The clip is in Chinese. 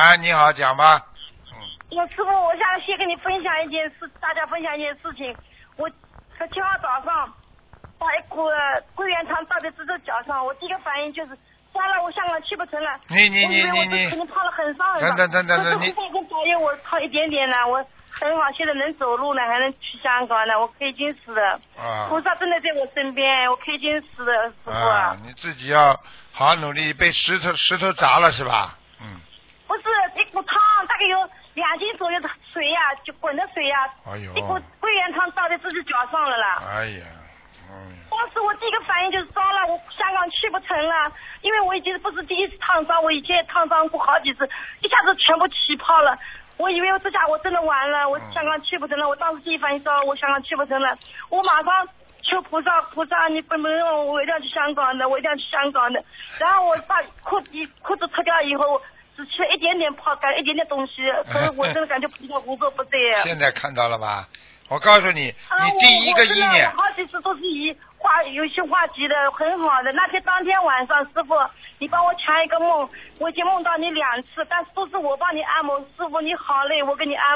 哎，你好，讲吧。 师傅，我想先跟你分享一件事，大家分享一件事情。我7号早上把一股桂圆汤倒在自己脚上，我第一个反应就是算了，我香港去不成了。 你我以为我肯定泡了很伤很伤。 等， 可是护法跟导演我泡一点点了，我很好，现在能走路了，还能去香港了，我可以进食的。菩萨真的在我身边，我可以进食的，师傅啊。 你自己要好好努力，被石头砸了是吧？ 不是，一股汤大概有2斤左右的水呀，就滚的水呀，一股桂圆汤倒在自己脚上了啦。 哎呀， 当时我第一个反应就是糟了，我香港去不成了，因为我已经不是第一次烫伤，我以前也烫伤过好几次，一下子全部起泡了。我以为我这下我真的完了，我香港去不成了。我当时第一反应说我香港去不成了，我马上求菩萨，你不能让我一定要去香港的，我一定要去香港的。然后我把裤子脱掉以后。只吃一点点泡干，一点点东西，所以我真的感觉菩萨无所不在。 现在看到了吧？我告诉你，你第一个意念， 我好几次都是有些话题的很好的。那天当天晚上，师傅你帮我抢一个梦，我已经梦到你2次，但是都是我帮你按摩。师傅你好累，我给你按摩。